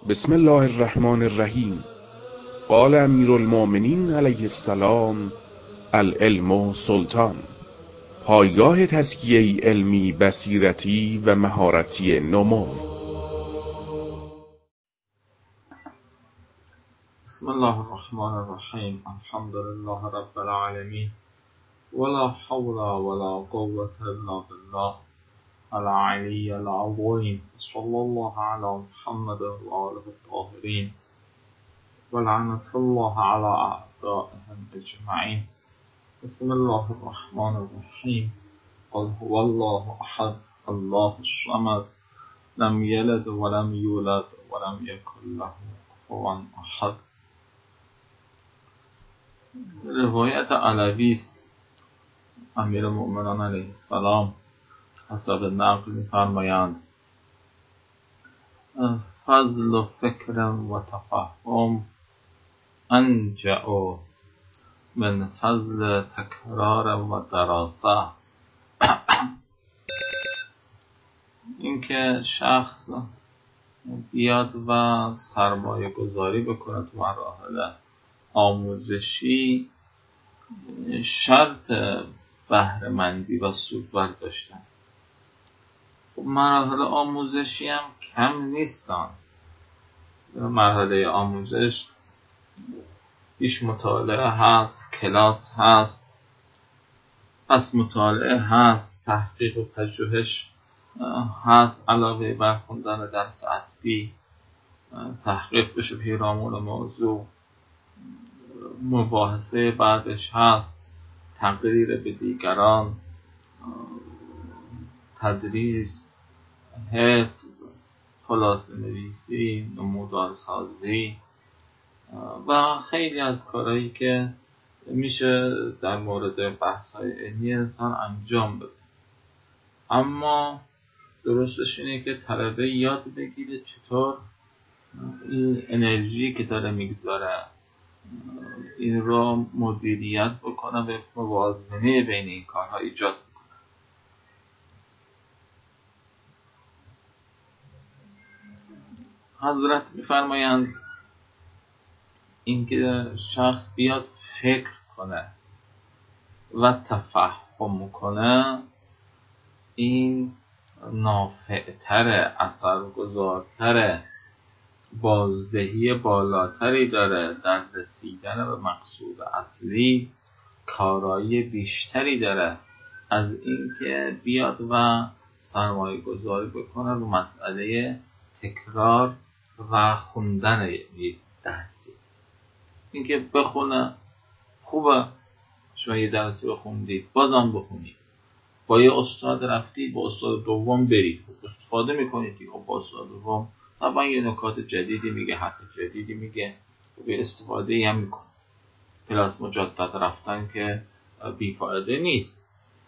بسم الله الرحمن الرحیم. قال امیر المؤمنین علیه السلام: العلم سلطان. پایگاه تزکیه علمی، بصیرتی و مهارتی نمو. بسم الله الرحمن الرحیم. الحمد لله رب العالمین ولا حول ولا قوة الا بالله العلی العظیم. صلی الله علی محمد و آله الطاهرین و لعنة الله علی اعدائهم اجمعین. بسم الله الرحمن الرحیم. قل هو الله احد الله الصمد لم یلد ولم یولد ولم یکن له کفوا احد. روایت علوی است. امیر المؤمنین علیه السلام حسب نقل می‌فرمایند: فضل و فکر و تفهم انجع من فضل تکرار و دراسه. اینکه شخص بیاد و سرمایه گذاری بکنه تو مراحل آموزشی شرط بهره‌مندی و سود برداشتن. مراحل آموزشی هم کم نیستن. مرحله آموزش پیش مطالعه هست، کلاس هست، پس مطالعه هست، تحقیق و پژوهش هست، علاوه بر خوندن درس اصلی تحقیق بشه پیرامون موضوع، مباحثه بعدش هست، تقریر به دیگران، تدریس، حفظ، خلاصه نویسی، نمودارسازی و خیلی از کارهایی که میشه در مورد بحث‌های علمی انسان انجام بده. اما درستش اینه که طلبه یاد بگیره چطور این انرژی که داره میگذاره این رو مدیریت بکنه و موازنه بین این کارها ایجاد بکنه. حضرت میفرمایند اینکه شخص بیاد فکر کنه و تفهم کنه، این نافع‌تره، اثرگذارتره، بازدهی بالاتری داره، در رسیدن به مقصود اصلی کارایی بیشتری داره از اینکه بیاد و سرمایه گذاری بکنه رو مسئله تکرار و خوندن درسی. اینکه بخونه خوبه، شما یه درسی بخوندید بازم بخونید، با یه استاد رفتید با استاد دوم برید، استفاده میکنید دیگه. با استاد دوم طبعا یه نکات جدیدی میگه، حرف جدیدی میگه، به استفاده هم میکنه. کلاس مجدد رفتن که بیفایده نیست.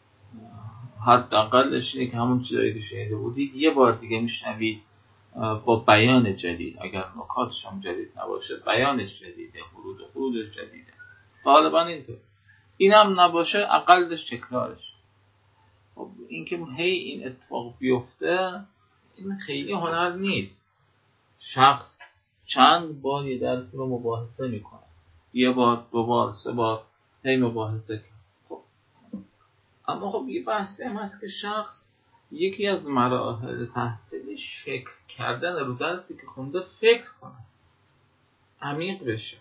حداقلش اینه که همون چیزایی که شنیده بودید یه بار دیگه میشنوید با بیان جدید. اگر نکاتش هم جدید نباشه بیانش جدیده، ورود و خروجش جدیده. غالبا اینطور. اینم نباشه اقلش تکرارش. خب اینکه هی این اتفاق بیفته این خیلی هنر نیست. شخص چند بار یه درس رو مباحثه میکنه، یه بار، دو بار، سه بار هی مباحثه کنه. خب اما خب یه بحثی هم هست که شخص یکی از مراحل تحصیلش فکر کردن رو درسی که خونده فکر کنه، عمیق بشه،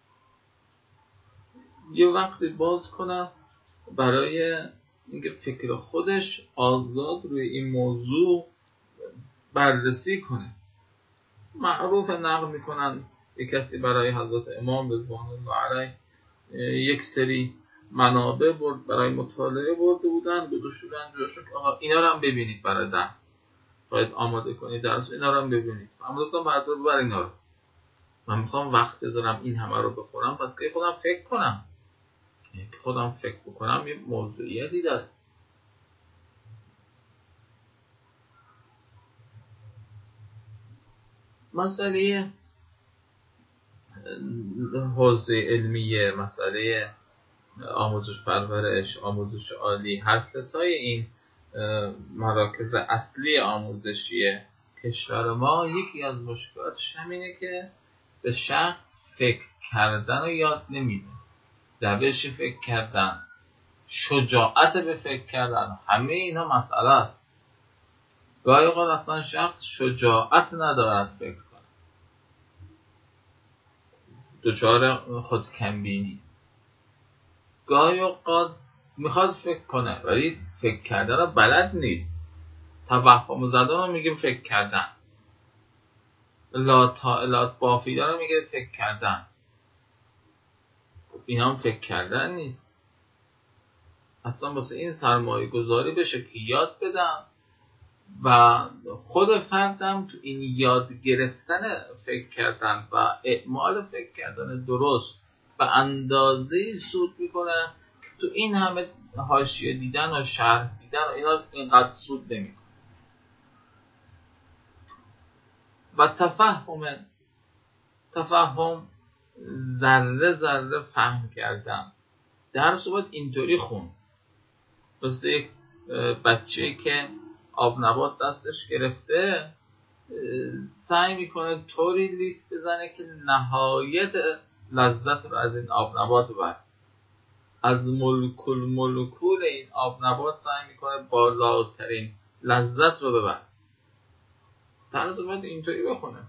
یه وقتی باز کنه برای اینکه فکر خودش آزاد روی این موضوع بررسی کنه. معروف نقل میکنن یک کسی برای حضرت امام رضوان الله علیه یک سری منابع برای مطالعه برده بودن، گذاشتن جاشو که آقا اینا رو هم ببینید برای درس، باید آماده کنید درس، اینا رو هم ببینید. من گفتم بردار ببر اینا رو، من میخوام وقت بذارم این همه رو بخورم، پس که خودم فکر کنم. که خودم فکر بکنم یه موضوعیتی داره. مسئله حوزه علمیه، مسئله آموزش پرورش، آموزش عالی، هر ستای این مراکز اصلی آموزشیه کشور ما یکی از مشکلاتش همینه که به شخص فکر کردن رو یاد نمیده. روش فکر کردن، شجاعت به فکر کردن، همه اینا مسئله است. گاهی اوقات اصلا شخص شجاعت ندارد فکر کنه، دچار خودکمبینی. گاهی اوقات میخواد فکر کنه ولی فکر کردن رو بلد نیست. توهم زدن رو میگیم فکر کردن، لات بافیدن رو میگه فکر کردن. اینا هم فکر کردن نیست. اصلا واسه این سرمایه گذاری بشه که یاد بدن و خود فردم تو این یاد گرفتن فکر کردن و اعمال فکر کردن درست به اندازه‌ای سود میکنه که تو این همه حاشیه دیدن و شرح دیدن و اینا اینقدر سود نمیکنه. و تفهم ذره ذره فهم کردن. درس رو باید اینطوری خون، مثل یک بچه‌ای که آب نبات دستش گرفته سعی میکنه طوری لیست بزنه که نهایت لذت رو از این آب نبات ببره. از مولکول این آب نبات سعی میکنه بالاترین لذت رو ببره. درس رو باید اینطوری بخونه.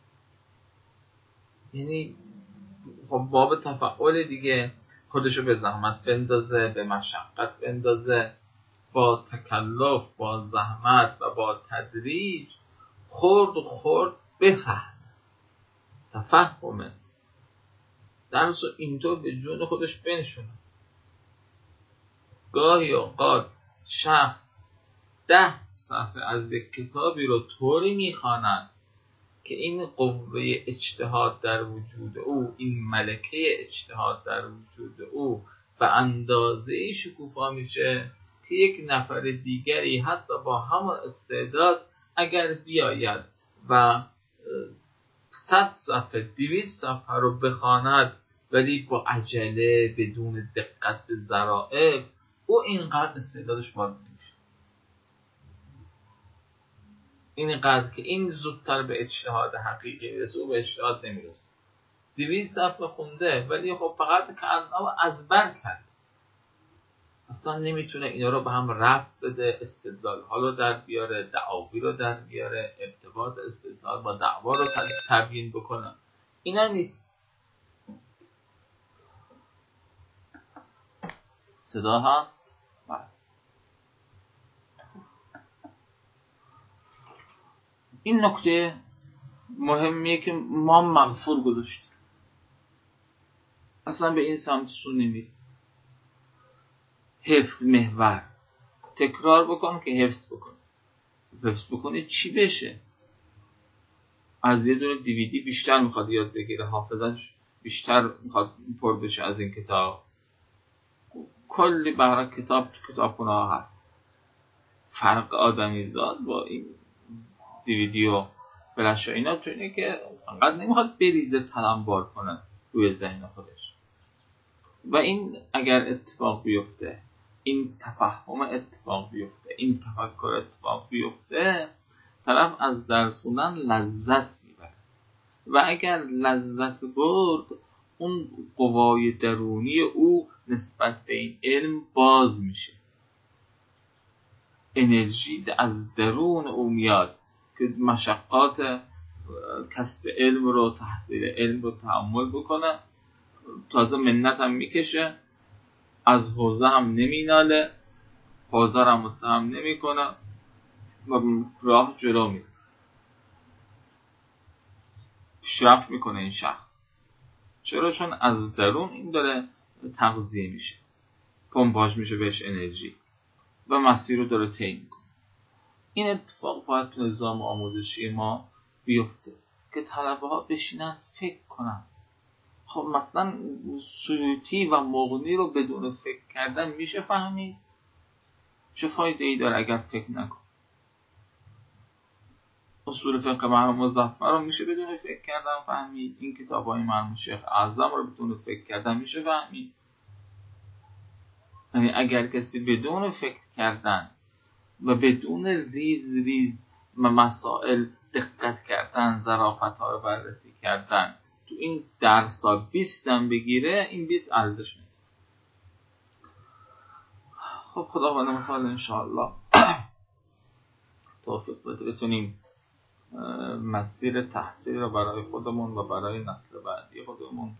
یعنی خب باب تفعول دیگه، خودشو به زحمت بندازه، به مشقت بندازه، با تکلف، با زحمت و با تدریج خورد بفهم. تفهمه درس رو اینطور به جون خودش بنشونه. گاهی اوقات شخص 10 صفحه از یک کتابی رو طوری میخواند که این قوه اجتهاد در وجود او، این ملکه اجتهاد در وجود او به اندازه‌ای شکوفا میشه که یک نفر دیگری حتی با همون استعداد اگر بیاید و 100 صفحه 200 صفحه رو بخواند ولی با عجله بدون دقت به ظرافت، او اینقدر استعدادش باز نمیشه. اینقدر که این زودتر به اجتهاد حقیقی میرسه، او به اجتهاد نمیرسه. 200 صفحه خونده ولی خب فقط که ازبر کرد، اصلا نمیتونه اینا رو به هم ربط بده، استدلال ها رو در بیاره، دعاوی رو در بیاره، ارتباط استدلال با دعوا رو تبیین بکنه. اینا نیست. صدا هست؟ این نکته مهمیه که ما مغفور گذاشتیم، اصلا به این سمت سو نمیریم. حفظ محور، تکرار بکن که حفظ بکن. حفظ بکنه چی بشه؟ از یه دونه دیویدی بیشتر میخواد یاد بگیره، حافظش بیشتر میخواد پر بشه از این کتاب. کلی برای کتاب تو کتابخونه ها هست. فرق آدمیزاد با این دیویدی و فلش و اینا تو اینه که فقط نمیخواد بریزه تلمبار کنه روی ذهن خودش. و این اگر اتفاق بیفته، این تفهم اتفاق بیفته، این تفکر اتفاق بیفته، طرف از درس خوندن لذت میبره. و اگر لذت برد، اون قوای درونی او نسبت به این علم باز میشه. انرژی از درون او میاد که مشقات کسب علم رو، تحصیل علم رو تحمل بکنه. تازه منت هم میکشه، از حوزه هم نمیناله، حوزه رو متهم نمی کنه و راه جلو میره، پیشرفت میکنه این شخص. چرا؟ چون از درون این داره تغذیه میشه، پمپاژ میشه بهش انرژی و مسیر رو داره طی میکنه. این اتفاق باید تو نظام آموزشی ما بیفته که طلبه ها بشینن فکر کنن. خب مثلا سیوطی و مغنی رو بدون فکر کردن میشه فهمید؟ چه فایده ای داره اگر فکر نکن؟ اصول فقه مرحوم مظفر رو میشه بدون فکر کردن فهمید؟ این کتاب‌های مرحوم شیخ اعظم رو بدون فکر کردن میشه فهمید؟ یعنی اگر کسی بدون فکر کردن و بدون ریز مسائل دقت کردن، ظرافت‌ها رو بررسی کردن. تو این درس‌ها 20 هم بگیره، این 20 ارزش نداره. خب خداوند متعال انشاءالله توفیق بده بتونیم مسیر تحصیل رو برای خودمون و برای نسل بعدی خودمون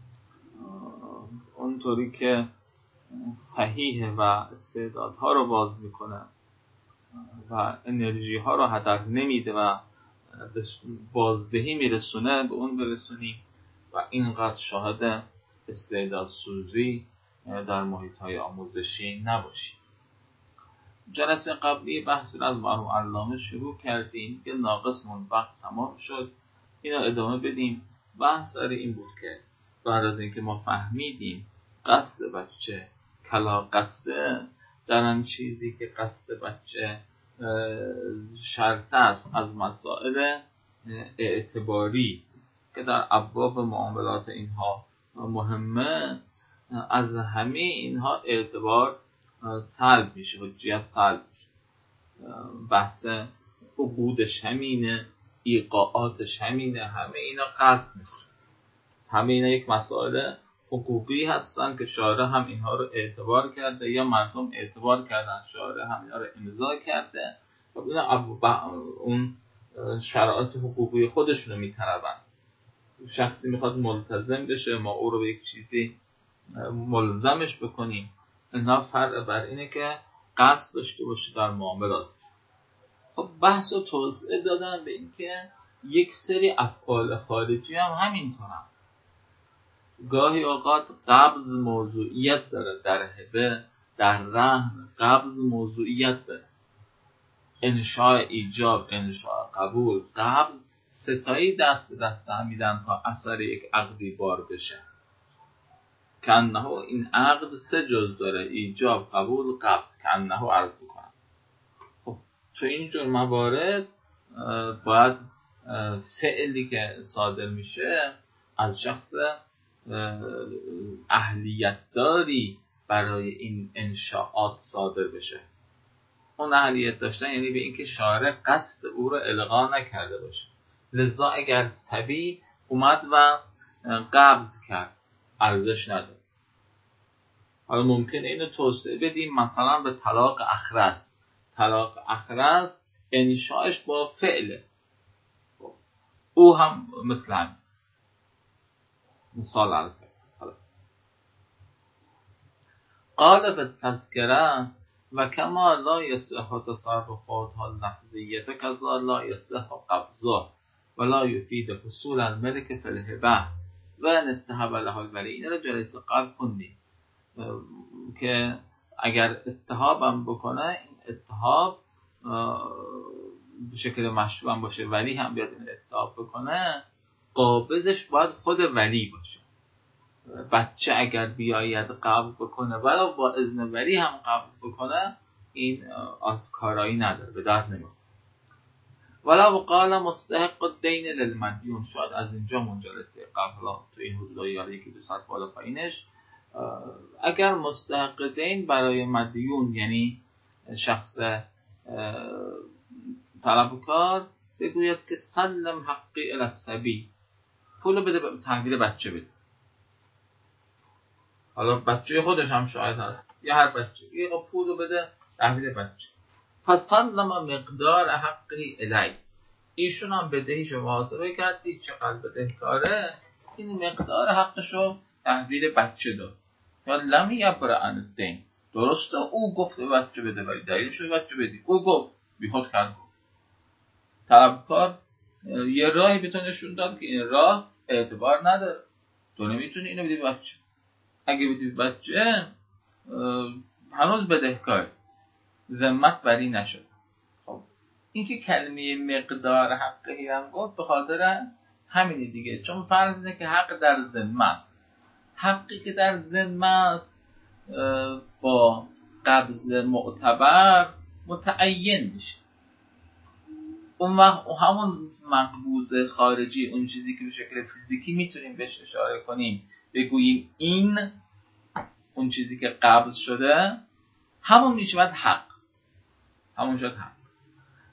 اونطوری که صحیحه و استعدادها رو باز میکنه و انرژی ها رو هدر نمیده و به بازدهی میرسونه، به اون برسونیم و اینقدر شاهد استعداد سوزی در محیط های آموزشی نباشیم. جلسه قبلی بحث از مرحوم علامه شروع کردیم که ناقصمون وقت تمام شد، اینا ادامه بدیم. بحث سر این بود که بعد از اینکه ما فهمیدیم قصد بچه کلا قصده، در آن چیزی که قصد بچه شرط است از مسائل اعتباری که در ابواب معاملات اینها مهمه، از همه اینها اعتبار سلب میشه، حجیت سلب میشه. بحث عقودش همینه، ایقاعاتش همینه، همه اینا قصد میشه، همه اینا یک مسائل حقوقی هستن که شارع هم اینها رو اعتبار کرده یا مردم اعتبار کردن، شارع هم اینها رو امضا کرده و اون شرایط حقوقی خودشون رو میطلبن. شخصی میخواد ملتزم بشه، ما او رو به یک چیزی ملزمش بکنیم، اینها فرق بر اینه که قصد داشته باشه در معاملات. خب بحث و توسعه دادن به این که یک سری افعال خارجی هم همینطور هم. گاهی اوقات قبض موضوعیت داره، در هبه، در رهن قبض موضوعیت داره. انشاء ایجاب، انشاء قبول، قبض ستایی دست به دست هم میدن تا اثر یک عقدی بار بشه. کنه این عقد 3 جز داره، ایجاب، قبول، قبض، کنه عرض میکنم. خب تو اینجور موارد باید فعلی که صادر میشه از شخص اهلیت داری برای این انشاءات صادر بشه. اون اهلیت داشتن یعنی به اینکه شارع قصد او رو الغا نکرده باشه. لذا اگر صبی اومد و قبض کرد ارزش نداره. حالا ممکنه اینو توسعه بدیم، مثلا به طلاق اخرس. طلاق اخرس انشاءش با فعله، او هم مثل هم مثال عرض کرد. قال به تذکره و کما لا یصح تصرفاتها اللفظیه کذا لا یصح قبضه ولا یفید حصول الملک فی الهبه و ان اتهب له الولی. این رو جلسه قبل خوندیم که اگر اتهابم بکنه، این اتهاب به شکل مشروع هم باشه، ولی هم بیاد این اتهاب بکنه، قابضش باید خود ولی باشه. بچه اگر بیاید قبض بکنه ولو با اذن ولی هم قبض بکنه، این از کارایی نداره، به درد نمیخوره. ولو قال مستحق الدین للمدیون، شاید از اینجا جلسه قبل تو این حدودای یاری که 200 بالا پایینش، اگر مستحق دین برای مدیون یعنی شخص طلبکار بگوید که سلم حقی الی الصبی، پولو بده به تحویل بچه بده. حالا بچه خودش هم شاید هست یا هر بچه، یه پولو بده تحویل بچه. فسلم مقدار حقی الی، ایشون هم بدهیشو محاسبه کردی چقدر بدهکاره، این مقدار حقشو تحویل بچه داد. یا لم یبر عن الدین، درسته او گفت به بچه بده ولی دلیلش به بچه بدی، او گفت بی خود کرد. طلبکار یه راهی بتونه نشون داد که این راه اعتبار نداره، تو نمیتونی اینو بدی به بچه. اگه بدی به بچه هنوز بدهکار، ذمت بری نشد. خب این که کلمه مقدار حقی هم گفت به خاطر همینی دیگه، چون فرض اینه که حق در ذمه است. حقی که در ذمه است با قبض معتبر متعین میشه. اون وقت همون مقبوض خارجی، اون چیزی که به شکل فیزیکی میتونیم بهش اشاره کنیم بگوییم این اون چیزی که قبض شده، همون میشه حق، همون شد حق.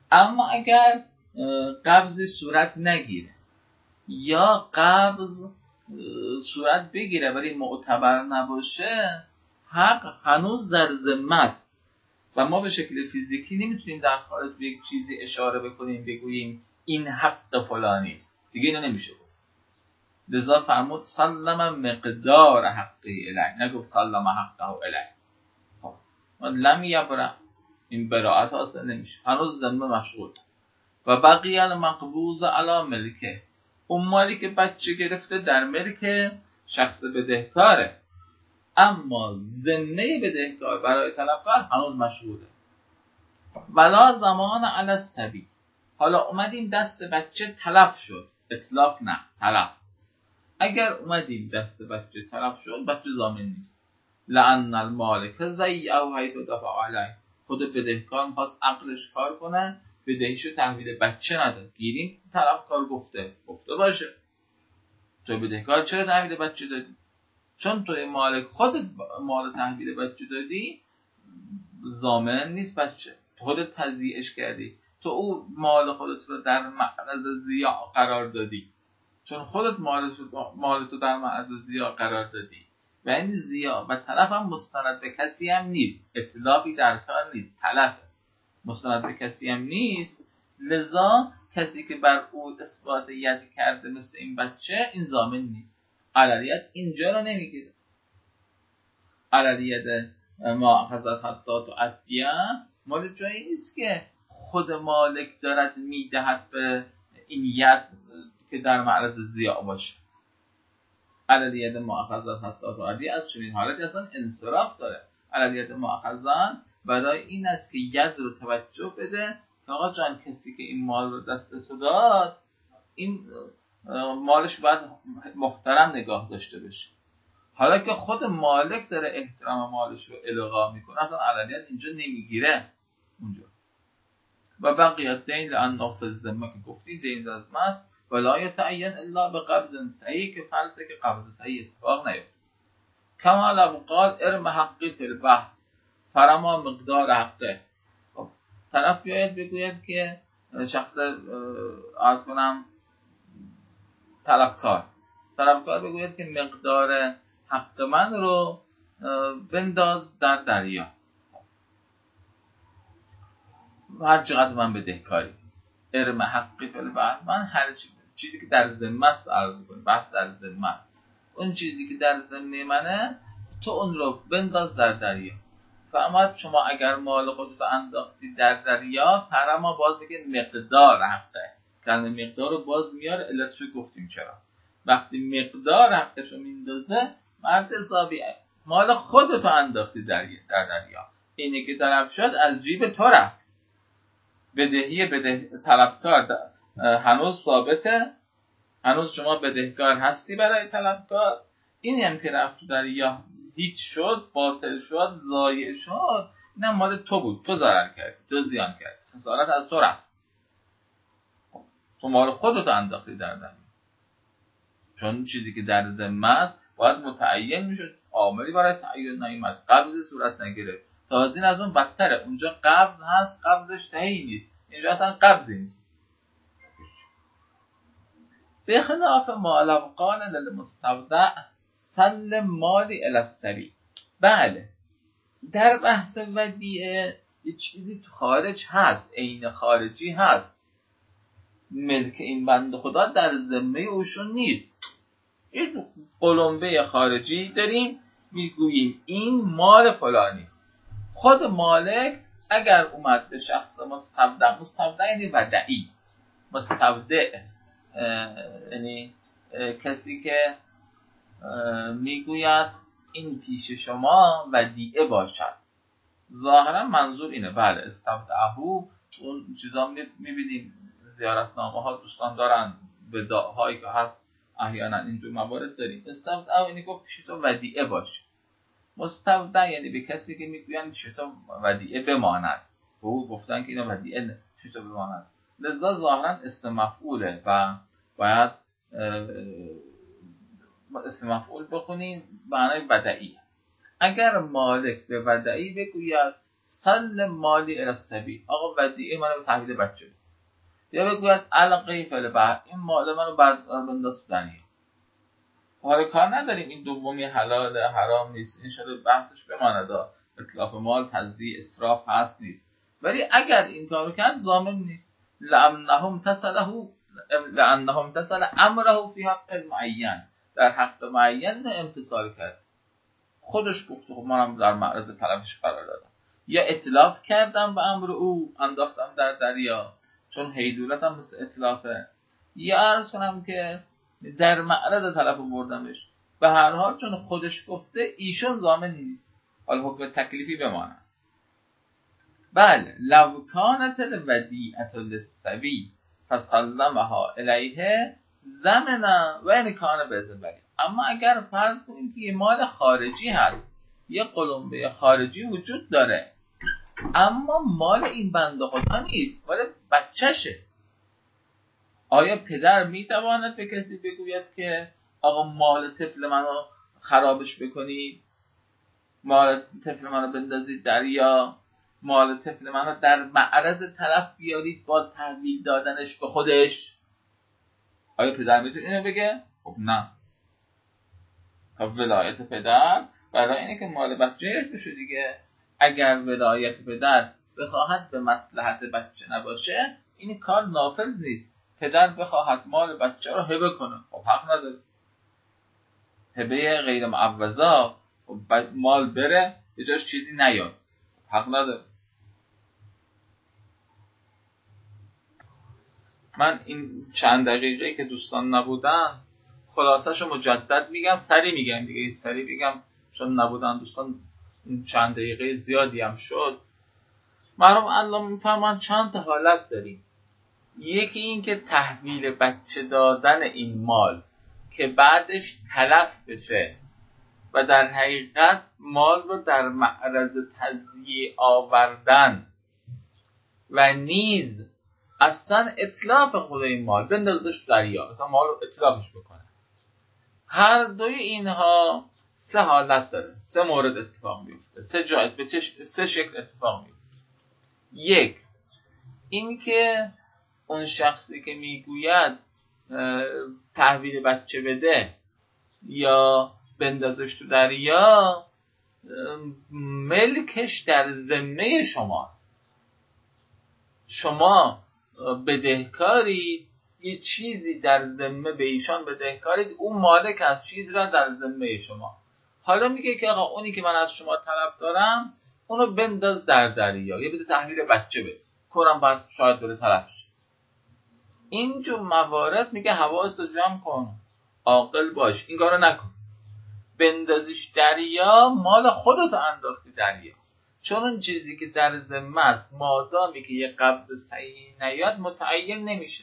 اما اگر قبضی صورت نگیره یا قبض صورت بگیره ولی معتبر نباشه، حق هنوز در ذمه است و ما به شکل فیزیکی نمیتونیم در خارج به یک چیزی اشاره بکنیم بگوییم این حق فلانی است، دیگه اینو نمیشه گفت. لذا فرمود سلم مقدار حقی الی، نگفت سلم حقه الی. خب لم یبرأ، این براءت اصلا نمیشه، هنوز ذمه مشغول. و بقیه المقبوض علی ملکه، اون مالی که بچه گرفته در ملک شخص بدهکاره، اما ذمه بدهکار برای طلبکار هنوز مشغوله. ولا زمان علی الصبی، حالا اومدیم دست بچه تلف شد، اتلاف نه تلف، اگر اومدیم دست بچه تلف شد بچه ضامن نیست. لأن المالک ضیعه حیث دفع علیه، خود بدهکار می‌خواست عقلش کار کنه، بدهیشو تحویل بچه نداد. گیریم طرفکار گفته باشه تو بدهکار چرا تحویل بچه دادی؟ چون توی مالک خودت مال تحویل بچه دادی، ضامن نیست بچه، خودت تضییعش کردی، تو او مال خودت رو در معرض ضیاع قرار دادی، چون خودت مال تو در معرض ضیاع قرار دادی و این ضیاع و تلف هم مستند به کسی هم نیست، اتلافی در کار نیست، تلف مستند به کسی هم نیست. لذا کسی که بر او اثبات ید کرده مثل این بچه، این ضامن نیست. علالید اینجا رو نمیگیره. علالید ما اخذت حتی تعدیه مال جایی نیست که خود مالک دارد میدهد به این ید که در معرض ضیاع باشه. علالید ما اخذت حتی تعدیه از چنین حالتی اصلا انصراف داره. علالید ما اخذت برای این است که ید رو توجه بده که آقا جان کسی که این مال رو دست تو داد، این مالش باید محترم نگاه داشته بشه. حالا که خود مالک داره احترام مالش رو الغا میکنه، اصلا علالید اینجا نمیگیره اونجا. و بقیت دین لأنه فی الذمه که گفتیم دین لازم است، ولا یتعین الا بقبض صحیح، که فرضه که قبض صحیح اتفاق نیفته. کما لو قال ارم حقی فی البحر فرما مقدار حقه. خب طرف بیاید بگوید که شخص عرض کنم طلبکار بگوید که مقدار حق من رو بنداز در دریا، هر چقدر من بدهکاری، ارم حقی فی البحر، من هر چیزی که در ذمه است عرض می‌کنم، بحث در ذمه است، اون چیزی که در ذمه منه تو اون رو بنداز در دریا. فرمود شما اگر مال خودتو انداختی در دریا، فرما باز بگه مقدار حقه، کلمه مقدار رو باز میاره، علتشو گفتیم چرا. وقتی مقدار حقشو میندازه، مرد حسابی مال خودتو انداختی در دریا، اینی که طلب شد از جیب تو رفت، بدهی طلبکار هنوز ثابته، هنوز شما بدهکار هستی برای طلبکار، اینی هم که رفت تو دریا هیچ شد، باطل شد، ضایع شد، اینم مال تو بود، تو ضرر کردی، تو زیان کردی، خسارت از تو رفت، تو مال خودتو انداختی در دریا. چون چیزی که در ذمه است باید متعین میشد، عاملی برای تعین نیامد، قبضی صورت نگرفت. تازین از اون بدتره، اونجا قبض هست، قبضش صحیح نیست، اینجا اصلا قبضی نیست. به خلاف ما لو قال للمستودع سلم مالی الی الصبی. بله در بحث ودیعه یه چیزی تو خارج هست، عین خارجی هست، ملک این بنده خدا در ذمه اوشون نیست. یک قلمبه خارجی داریم، میگوییم این مال فلانی است. خود مالک اگر اومد به شخص مستودع یعنی ودعی، مستودع یعنی کسی که میگوید این پیش شما ودیعه باشد، ظاهرا منظور اینه. بله استودعه، اون چیزا میبینیم زیارتنامه ها دوستان دارن، وداع‌هایی که هست احیانا اینجور موارد داریم. استودعه یعنی گفت پیش تو ودیعه باشه، مستودع یعنی به کسی که میگوین پیش تو ودیعه بماند، به او گفتن که اینا ودیعه پیش تو بماند، لذا ظاهرا اسم مفعوله و باید اسم مفعول بخونیم معنای ودعی. اگر مالک به ودعی بگوید سل مالی الی السبیل، آقا ودیعه منو به تحویل بچه بده. یا بگوید القی فی البحر، این مال منو بنداز دریا. حالا کار نداریم این دومی حلال حرام نیست، این شده بحثش بماند، اتلاف مال تزریع اسراف هست نیست، ولی اگر این کارو کرد ضامن نیست. لانهم امتصل امره فی حق معین، در حق معین اینو امتصال کرد، خودش گفت خب منم در معرض طرفش قرار دادم، یا اتلاف کردم به امر او، انداختم در دریا، چون هیدولتم مثل اتلافه، یا عرض کنم که در معرض طرف بردمش. به هر حال چون خودش گفته ایشون ضامن نیست. حالا حکم تکلیفی بماند. بله لو کانت الودیعة للصبی فسلمها الیه ضمنا و ان کان باذن ولی. اما اگر فرض کنیم که یه مال خارجی هست، یه قلمبه خارجی وجود داره، اما مال این بنده خدا نیست، مال بچهشه، آیا پدر میتواند به کسی بگوید که آقا مال طفل منو خرابش بکنید، مال طفل منو بندازید دریا، مال طفل منو در معرض طرف بیارید با تحویل دادنش به خودش؟ آیا پدر میتونه اینو بگه؟ خب نه. ولایت پدر برای اینه که مال بچه ارث بشه دیگه. اگر ولایت پدر بخواهد به مصلحت بچه نباشه، این کار نافذ نیست. پدر بخواهد مال بچه رو هبه کنه، خب حق نداره. هبه غیر معوضه، مال بره به جاش چیزی نیاد، حق نداره. من این چند دقیقه که دوستان نبودن خلاصه‌شو مجدد میگم، سری میگم دیگه، سری میگم چون نبودن دوستان، چند دقیقه زیادی هم شد. مرحوم الله میفرمان چند تا حالت داریم. یکی این که تحویل بچه دادن این مال که بعدش تلف بشه و در حقیقت مال رو در معرض تضییع آوردن و نیز اصلا اتلاف خود این مال، بندازش دریا، اصلا مال رو اتلافش بکنه. هر دوی اینها سه حالت داره، سه مورد اتفاق میفته، سه جای به سه شکل اتفاق میفته. یک، این که اون شخصی که میگوید تحویل بچه بده یا بندازش تو دریا، ملکش در ذمه شماست. شما بدهکاری، یه چیزی در ذمه به ایشان بدهکارید، اون مالک از چیز را در ذمه شما. حالا میگه که آقا اونی که من از شما طلب دارم اونو بنداز در دریا یا بده تحویل بچه بده، کنم بعد شاید بره طرف شه. اینجور موارد میگه حواستو جمع کن، عاقل باش، این کارو نکن. بندازیش دریا، مال خودتو انداختی دریا، چون اون چیزی که در ذمه است مادامی که یه قبض صحیح نیاد متعین نمیشه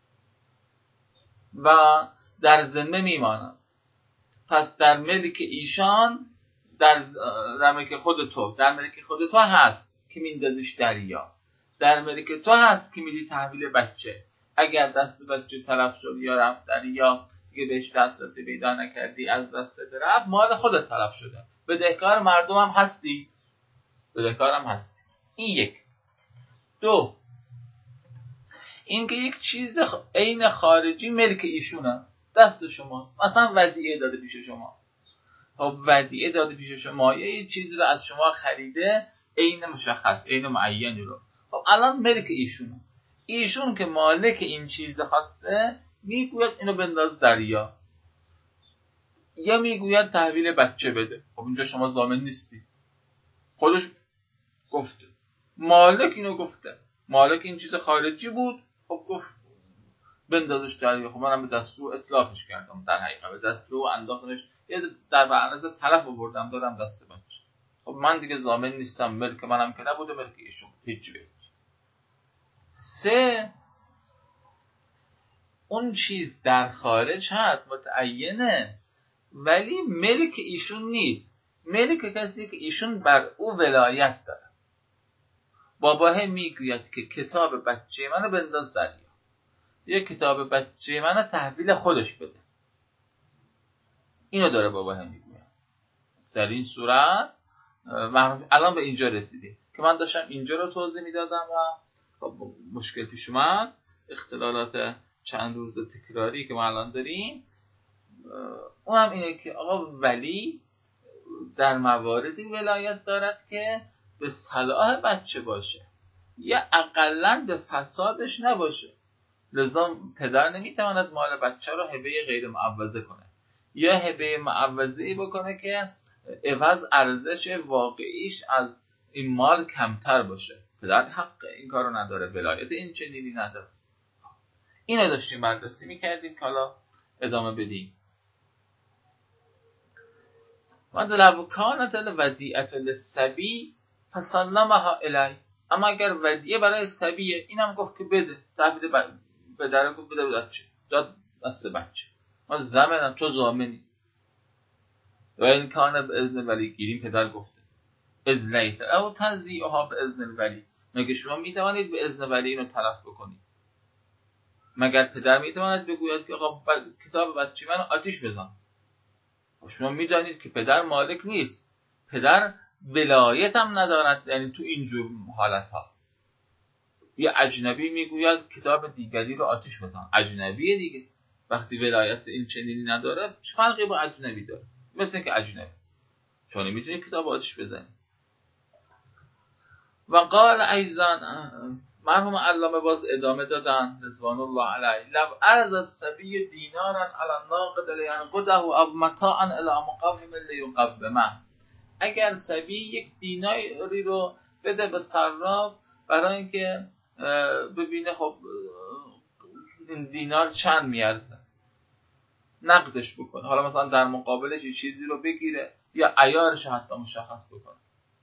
و در ذمه میماند. پس در ملک ایشان، در ملک خودتو، در ملک خودتو هست که میندازیش دریا، در ملک تو هست که میدی تحویل بچه. اگر دست بچه تلف شد یا رفت دریا، دیگه بهش دسترسی پیدا نکردی، از دست رفت، مال خودت تلف شده، بدهکار مردم هم هستی، بدهکارم هستی. این یک. دو، این که یک چیز عین خارجی ملک ایشونه، دست شما، مثلا ودیعه داده پیش شما. خب ودیعه داده پیش شما، یه چیز رو از شما خریده، عین مشخص، عین معینی رو، خب الان ملک ایشونه. ایشون که مالک این چیز خواسته، میگوید اینو بنداز دریا یا میگوید تحویل بچه بده. خب اینجا شما ضامن نیستی، خودش گفته، مالک اینو گفته، مالک این چیز خارجی بود، خب گفت بندازش دریا. خب منم به دستور اتلافش کردم، در حقیقت به دستور انداختمش، یا در معرض تلف آوردم دادم دست بچه. خب من دیگه ضامن نیستم، ملک منم که نبوده، ملک ایشون، هیچی بگید. سه، اون چیز در خارج هست، متعینه، ولی ملک ایشون نیست، ملک کسی که ایشون بر او ولایت داره. باباه میگوید که کتاب بچه منو بنداز دریا، یا کتاب بچه منو تحویل خودش بده، اینو داره باباه میگوید. در این صورت الان به اینجا رسیدیم. که من داشتم اینجا رو توضیح میدادم و مشکل پیش اومد، اختلالات چند روز تکراری که ما الان داریم، اونم اینه که آقا ولی در مواردی ولایت دارد که به صلاح بچه باشه یا اقلن به فسادش نباشه. لذا پدر نمیتواند مال بچه رو هبه غیر معوضه کنه یا هبه معوضه‌ای بکنه که عوض ارزش واقعیش از این مال کمتر باشه. پدر حق این کارو نداره، ولایت این چنینی نداره. اینو داشتیم بررسی میکردیم که حالا ادامه بدیم. و لو کانت الودیعة للصبی فسلمها الی، اما اگر ودیعه برای صبیه، اینم گفت که بده، تحویل پدر گفت بده بچه، داد دست بچه، ما زمنم تو ضامنی. و این کان به اذن ولی، گیریم پدر گفته از لیس او تنزیعها به اذن ولی، مگه شما میتوانید به اذن ولی اینو تلف بکنید؟ مگر پدر میتواند بگوید که آقا کتاب بچه من آتیش بزن؟ شما میدانید که پدر مالک نیست، پدر ولایت هم ندارد. یعنی تو اینجور حالت ها یه اجنبی میگوید کتاب دیگری رو آتیش بزن، اجنبیه دیگه، وقتی ولایت این چنینی نداره چه فرقی با اجنبی داره؟ مثل که اجنبی شما نمیتونید کتاب آتیش بزنید. و قال ایضا، مرحوم علامه باز ادامه دادن رضوان الله علیه، لو عرض الصبی دینارا علی الناقد لینقده او متاعا الی مقوم لیقومه، اگر صبی یک دیناری رو بده به صراف برای اینکه ببینه خب این دینار چند میارزه، نقدش بکنه، حالا مثلا در مقابلش چیزی رو بگیره یا عیارش حتی مشخص بکنه،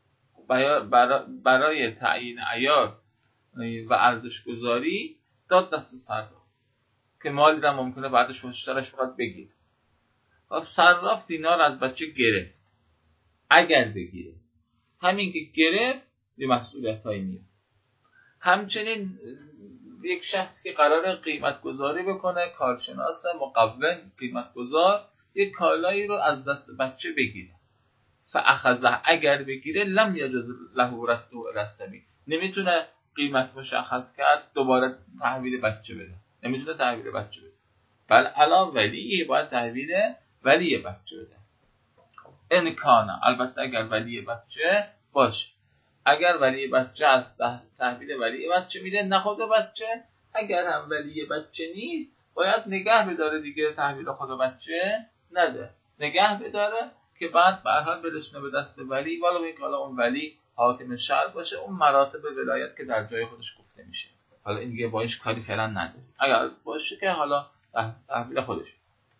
برای تعیین عیار و ارزش گذاری داد دست صراف که مالی را ممکنه بعدش مشترش بخواد بگیره. و صراف دینار از بچه گرفت، اگر بگیره، همین که گرفت به مسئولیت هایی میاد. همچنین یک شخصی که قرار قیمت گذاری بکنه، کارشناس مقوم قیمت گذار، یک کالایی رو از دست بچه بگیره، فاخذه، اگر بگیره، لم یجوز له رده الی الصبی، نمیتونه قیمت مشخص کرد دوباره تحویل بچه بده، نمیتونه تحویل بچه بده، بل علا ولی باید تحویل ولی بچه بده. ان کان، البته اگر ولی بچه باشه، اگر ولی بچه از تحویل ولی بچه میده، نه خود بچه، اگر هم ولی بچه نیست باید نگه بداره دیگه، تحویل خود بچه نده، نگه بداره که بعد به هر حال برسونه به دست ولی، ولو اینکه حالا اون ولی حاکم شهر باشه، اون مراتب ولایت که در جای خودش گفته میشه، حالا این دیگه باش کاری فعلا نداره، اگر باشه که حالا تحویل خودش.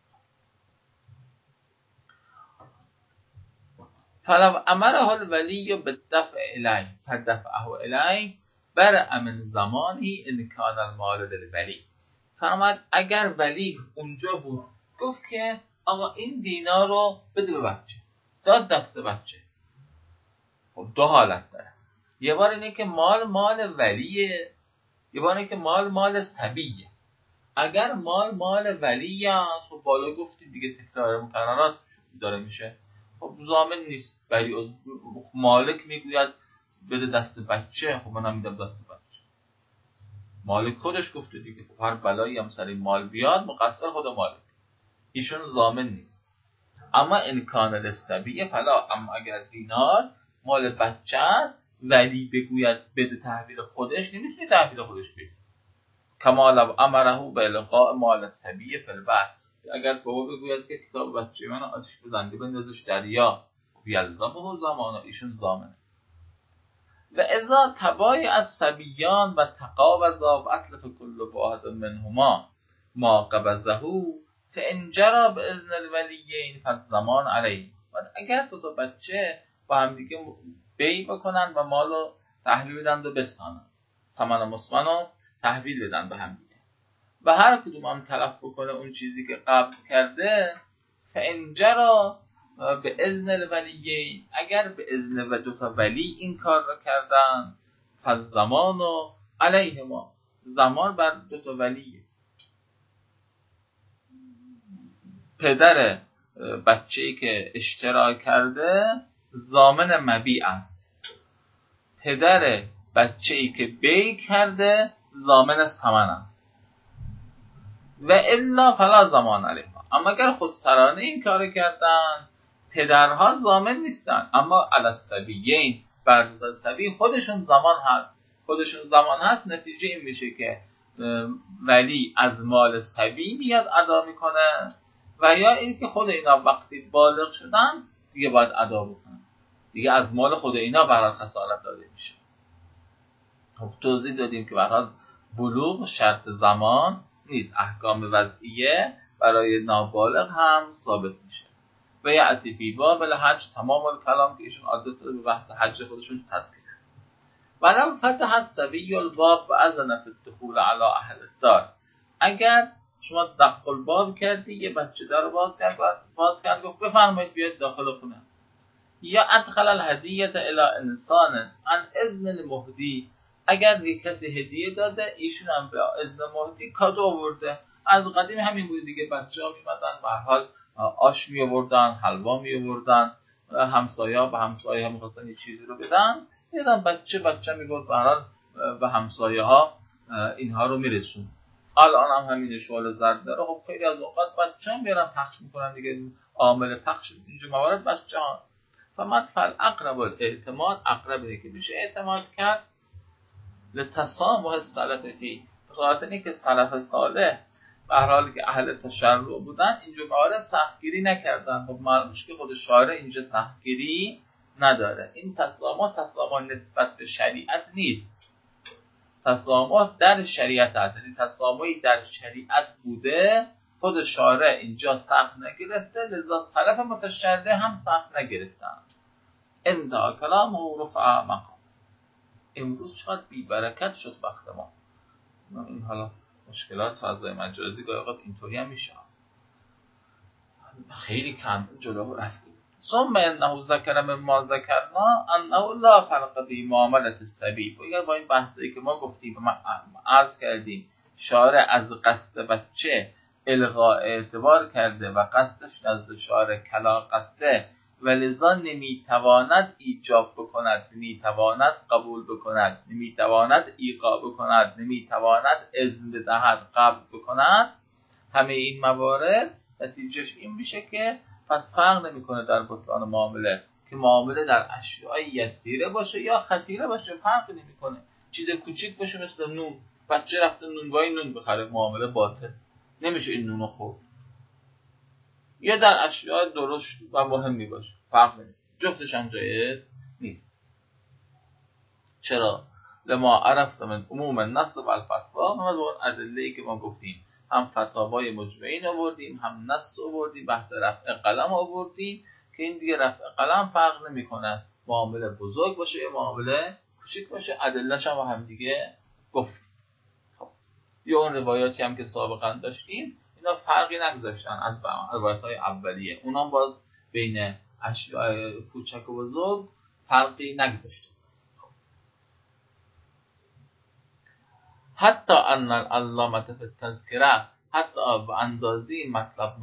فلو امره الولی بالدفع الی فدفعه الی برأ من زمانی ان کان المال للولی، فرمود اگر ولی اونجا بود گفت که آقا این دینار رو بده به بچه، داد دست بچه، خب دو حالت داره، یه بار اینه که مال ولیه، یه بار اینه که مال صبیه. اگر مال ولی است، خب بالا گفتیم دیگه تکرار مقررات داره میشه، خب ضامن نیست، ولی مالک میگوید بده دست بچه، خب منم میدم دست بچه، مالک خودش گفته دیگه، خب هر بلایی هم سر این مال بیاد مقصر خود مالک، ایشون ضامن نیست. اما امکان الاستبیه فلا، اما اگر دینار مال بچه است ولی بگوید بده تحویل خودش، نمیتونی تحویل خودش بدی، کما لو امره به القاء مال الصبی فی البحر، اگر بابا بگوید که کتاب بچه من آتش بزنده بندازش دریا، یلزمه زمان، ایشون ضامنه. و اذا تبایع الصبیان و تقاوضا و اتلف کل واحد منهما ما قبضه فان جرى باذن الولیین فالضمان علیه، و اگر دو تا بچه با هم دیگه بی بکنن و مالو تحویل بدن و بستانن، ثمن مسمنو تحویل بدن به هم دیگه، و هر کدوم هم تلف بکنه اون چیزی که قبض کرده، فان جرى به اذن الولیین، اگر به اذن و دو تا ولی این کار رو کردن، فالضمان علیهما، زمان بر دو تا ولیه. پدر بچه‌ای که اشترا کرده ضامن مبیع است، پدر بچه‌ای که بی کرده ضامن ثمن است و الا فلا ضمان علیها. اما اگر خودسرانه این کار کردن پدرها ضامن نیستن، اما علی الصبیین بر صبی خودشون ضمان هست. نتیجه این میشه که ولی از مال صبی میاد ادا میکنه و یا این که خود اینا وقتی بالغ شدن دیگه باید ادا بکنن، دیگه از مال خود اینا برای خسارت داده میشه. خب توضیح دادیم که برای بلوغ شرط زمان نیست، احکام وضعیه برای نابالغ هم ثابت میشه. و یأتی فی باب الحج تمام الکلام که ایشون آدرس به بحث حج خودشون تذکر. ولو فتح الصبی الباب و اذن فی الدخول علی اهل الدار. اگر شما دق الباب کردی، یه بچه دار باز کرد گفت بفرمایید بیاید داخل خونه، یا ادخل الهدیه الی انسان عن اذن المهدی، اگر یک کسی هدیه داده ایشون هم به اذن مهدی کادو آورده. از قدیم همین بود دیگه، بچه‌ها میمدن به هر حال آش می آوردن، حلوا می آوردن، همسایه‌ها به همسایه‌ها می‌خواستن یه چیزی رو بدن، یادم بچه می‌برد به هر حال به همسایه‌ها اینها رو میرسون. الان هم همین شوال زرد داره. خب خیلی از اوقات بچه‌ها میارن پخش میکنن دیگه، عامل پخش اینجور موارد بچه‌ها. فمدفع اقرب الاعتماد، اقربه که میشه اعتماد کرد لتسامح السلف فی، بخاطر اینکه سلف صالح به هر حال که اهل تشرع بودن اینجور موارد سختگیری نکردن. خب معلومه که خود شارع اینجا سختگیری نداره. این تسامح نسبت به شریعت نیست، تسامح در شریعت هست، یعنی تسامحی در شریعت بوده، خود شارع اینجا سخت نگرفته، لذا سلف متشرع هم سخت نگرفتن. انتها کلام و رفع مقام. امروز چقدر بی برکت شد وقت ما. این حالا مشکلات فضای مجازی گاهی اوقات اینطوری هم میشه، خیلی کم جلو رفتیم. ثم انه ذکر مما ذکرنا انه لا فرق بین معامله الصبی. با این بحثی که ما گفتیم و عرض کردیم، شارع از قصد بچه الغاء اعتبار کرده و قصدش نزد شارع کلا قصده، ولذا نمیتواند ایجاب بکند، نمیتواند قبول بکند، نمیتواند ایقاع بکند، نمیتواند اذن بدهد، قبول بکند. همه این موارد نتیجهش این میشه که پس فرق نمیکنه در بطلان معامله که معامله در اشیاء یسیره باشه یا خطیره باشه، فرق نمیکنه. چیز کوچیک باشه مثل نون، بچه رفته نونوایی نون بخره، معامله باطل، نمیشه این نونو خورد. یا در اشیاء درشت و مهمی باشه، فرق نمیکنه، جفتش هم جایز نیست. چرا؟ لما عرفت من عموم النص و الفتوا، هم از اون ادله‌ای که ما گفتیم، هم فتاوای مجمعین آوردیم، هم نص آوردیم، بحث رفع قلم آوردیم که این دیگه رفع قلم فرق نمیکنه، معامله بزرگ باشه یا معامله کوچیک باشه، ادله‌ش هم دیگه گفتیم. خب یا اون روایاتی هم که سابقا داشتیم اینا فرقی نگذاشتن از روایت‌های اولیه، اونا باز بین اشیاء کوچک و بزرگ فرقی نگذاشتن. حتی ان العلامه فی التذکره، حتی به اندازی مطلب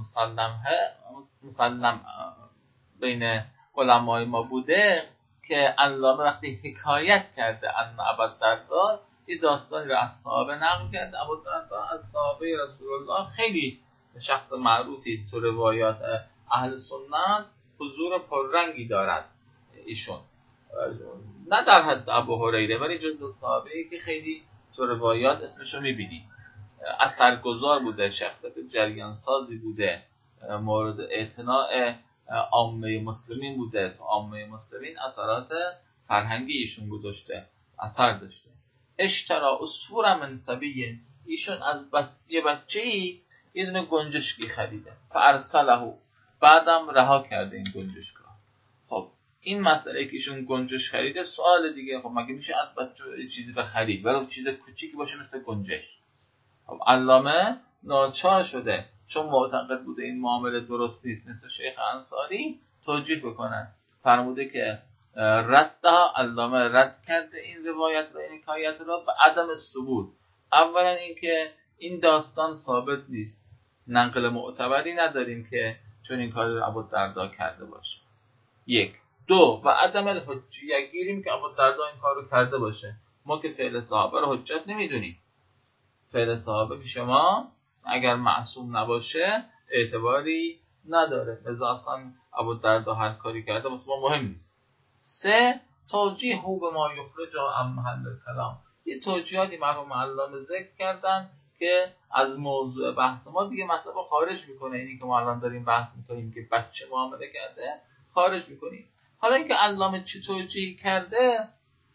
مسلم بین علمای ما بوده که علامه وقتی حکایت کرده ان ابوالدرداء یه داستانی را از صحابه نقل کرده. ابوالدرداء از صحابه رسول الله خیلی شخص معروفی است، تو روایات اهل سنت حضور پررنگی دارد ایشون، نه در حد ابو هریره ولی جزو صحابه‌ای که خیلی تو روایات اسمشو میبینی، اثرگذار بوده، شخصیت جریان سازی بوده، مورد اعتناع عامه مسلمین بوده، تو عامه مسلمین اثرات فرهنگی ایشون گذاشته، اثر داشته. اشترا اصفور من صبی، ایشون از یه بچه‌ای یه دونه گنجشکی خریده، فارسله، بعدم رها کرده این گنجشکا. خب این مسئله که ایشون گنجش خریده، سوال دیگه، خب مگه میشه از بچه یه چیزی بخرید ولو چیز کوچیکی باشه مثل گنجش؟ خب علامه ناچار شده چون معتقد بوده این معامله درست نیست، مثل شیخ انصاری توجیه بکنن، فرموده که علامه رد کرده این روایت و این حکایت را به عدم ثبوت. اولا اینکه این داستان ثابت نیست، نقل معتبری نداریم که چون این کار رو ابوالدرداء کرده باشه. یک. 2 و عدم الحجیه، گیریم که ابوالدرداء این کار رو کرده باشه. ما که فعل صحابه رو حجت نمیدونیم. فعل صحابه پیش ما اگر معصوم نباشه اعتباری نداره، لذا اصلا ابوالدرداء هر کاری کرده واسه ما مهم نیست. 3 توجیه به ما یخرج عن محل الکلام، یه توجیهاتی مرحوم علامه ذکر کردن که از موضوع بحث ما دیگه مطلب رو خارج میکنه. اینی که ما الان داریم بحث میکنیم که بچه معامله کرده خارج میکنیم. حالا اینکه علامه چه توجیهی کرده،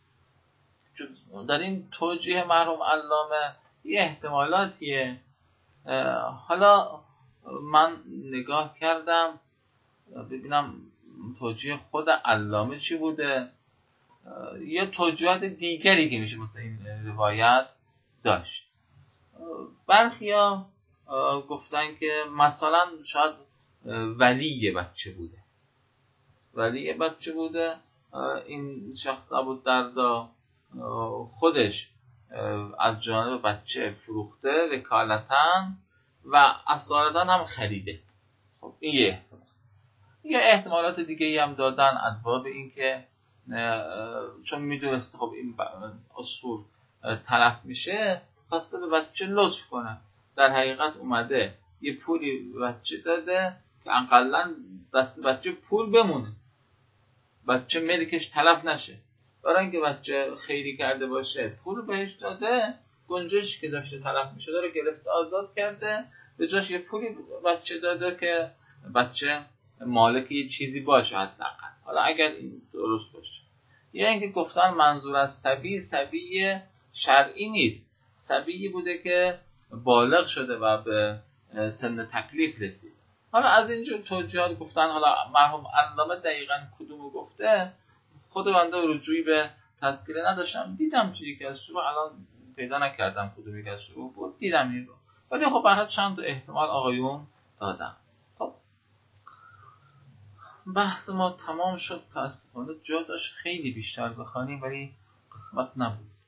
در این توجیه مرحوم علامه یه احتمالاتیه. حالا من نگاه کردم ببینم توجیه خود علامه چی بوده، یه توجیهات دیگری که میشه مثل این روایت داشت. برخیا گفتن که مثلا شاید ولی بچه بوده، این شخص ابوالدرداء خودش از جانب بچه فروخته وکالتاً و اصالتاً هم خریده. خب این یه احتمالات دیگه هم دادن ادباب این که چون میدونسته خب این اصول تلف میشه خواسته به بچه لطف کنه، در حقیقت اومده یه پولی بچه داده که اقلن دست بچه پول بمونه، بچه ملکش تلف نشه. برای اینکه بچه خیری کرده باشه پول بهش داده، گنجش که داشته تلف میشه داره گرفته آزاد کرده، به جاش یه پولی بچه داده که بچه مالک یه چیزی باشه حداقل، حالا اگر این درست باشه. یا اینکه گفتن منظور از صبی شرعی نیست، صبی بوده که بالغ شده و به سن تکلیف رسید. حالا از اینجور توجیهات گفتن، حالا مرحوم علامه دقیقاً کدومو گفته خود بنده رجوعی به تذکره نداشتم، دیدم چیزی که از شروع الان پیدا نکردم کدومی که از شروع بود، دیدم این رو، ولی خب برای چند تا احتمال آقایون دادم. خب بحث ما تمام شد، متاسفانه جا داشت خیلی بیشتر بخوانیم ولی قسمت نبود.